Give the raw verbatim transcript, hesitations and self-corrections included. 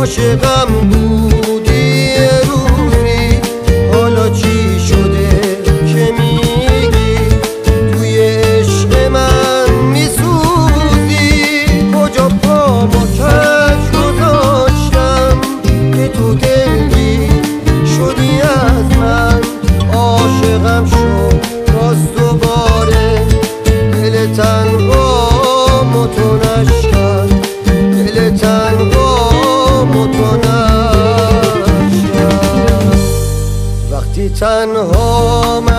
عاشقم بودی روزی، حالا چی شده که میگی توی عشق من میسوزی؟ کجا پا با کج گذاشتم که تو دلگی شدی از من؟ عاشقم شد باز دوباره، دل تنها متونش کرد، دل تنها متونش کرد. وقتی تنها من